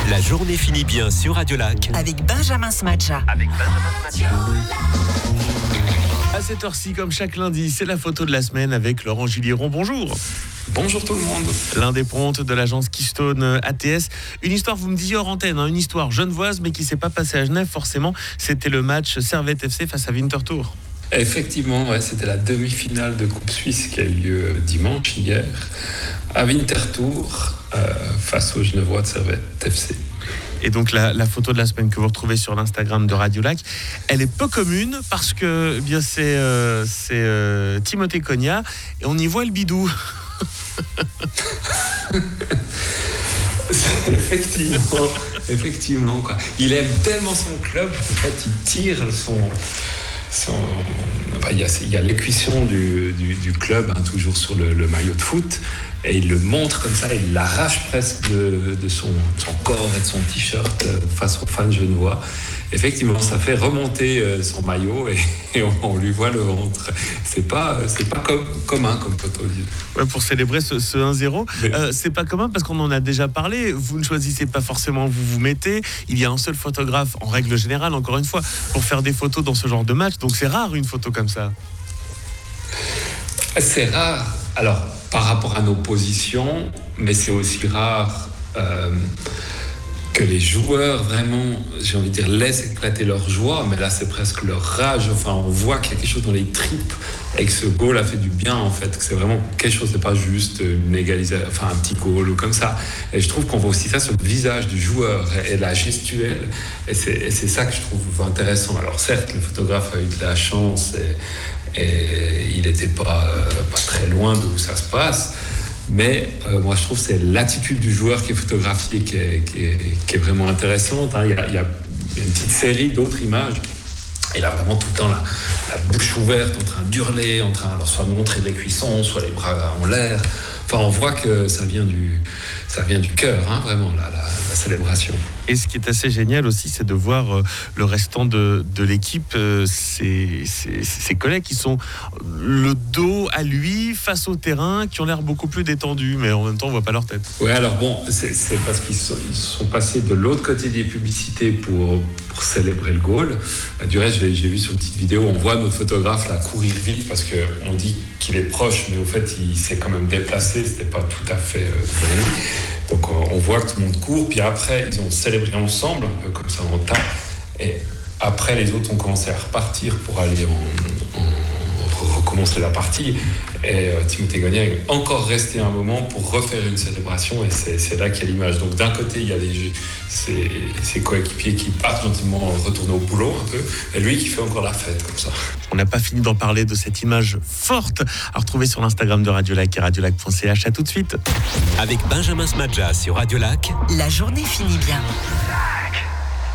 La journée finit bien sur Radio Lac. Avec Benjamin Smadja. À cette heure-ci, comme chaque lundi, c'est la photo de la semaine avec Laurent Gilliron. Bonjour. Bonjour tout le monde. L'un des pontes de l'agence Keystone ATS. Une histoire, vous me disiez hors antenne, une histoire genevoise, mais qui ne s'est pas passée à Genève forcément. C'était le match Servette FC face à Winterthur. Effectivement, c'était la demi-finale de Coupe Suisse qui a eu lieu dimanche, hier, à Winterthur, face aux Genevois de Servette FC. Et donc la photo de la semaine que vous retrouvez sur l'Instagram de Radio Lac, elle est peu commune parce que eh bien c'est Timothée Cogna et on y voit le bidou. Effectivement, quoi. Il aime tellement son club qu'en fait il tire il y a l'écuisson du club, toujours sur le maillot de foot, et il le montre comme ça, il l'arrache presque de son corps et de son t-shirt face aux fans genevois. Effectivement, ça fait remonter son maillot et on lui voit le ventre. C'est pas commun comme photo. Ouais, pour célébrer ce 1-0, c'est pas commun parce qu'on en a déjà parlé. Vous ne choisissez pas forcément où vous mettez. Il y a un seul photographe, en règle générale, encore une fois, pour faire des photos dans ce genre de match. Donc c'est rare une photo comme ça. C'est rare. Alors, par rapport à nos positions, mais c'est aussi rare que les joueurs, vraiment, j'ai envie de dire, laissent éclater leur joie, mais là, c'est presque leur rage. Enfin, on voit qu'il y a quelque chose dans les tripes et que ce goal a fait du bien, en fait, que c'est vraiment quelque chose, c'est pas juste une égalisation, enfin, un petit goal ou comme ça. Et je trouve qu'on voit aussi ça sur le visage du joueur et la gestuelle, et c'est ça que je trouve intéressant. Alors, certes, le photographe a eu de la chance et il n'était pas très loin d'où ça se passe. Mais moi, je trouve que c'est l'attitude du joueur qui est photographiée qui est vraiment intéressante. Il y a une petite série d'autres images. Il a vraiment tout le temps la bouche ouverte, en train d'hurler, en train soit de montrer les cuissons, soit les bras en l'air. Enfin, on voit que ça vient du cœur, vraiment, la célébration. Et ce qui est assez génial aussi, c'est de voir le restant de l'équipe, ses collègues qui sont le dos à lui, face au terrain, qui ont l'air beaucoup plus détendus, mais en même temps, on ne voit pas leur tête. Oui, alors bon, c'est parce qu'ils sont passés de l'autre côté des publicités pour célébrer le goal. Du reste, j'ai vu sur une petite vidéo, on voit notre photographe là courir vite parce qu'on dit qu'il est proche, mais au fait, il s'est quand même déplacé, c'était pas tout à fait devant lui. Donc on voit que tout le monde court, puis après ils ont célébré ensemble, un peu comme ça en tas, et après les autres ont commencé à repartir pour aller recommencer la partie, et Timothée Cogna est encore resté un moment pour refaire une célébration, et c'est là qu'il y a l'image. Donc d'un côté il y a ses coéquipiers qui partent gentiment retourner au boulot un peu, et lui qui fait encore la fête comme ça. On n'a pas fini d'en parler de cette image forte à retrouver sur l'Instagram de Radio Lac et radiolac.ch. À tout de suite. Avec Benjamin Smadja sur Radio Lac. La journée finit bien.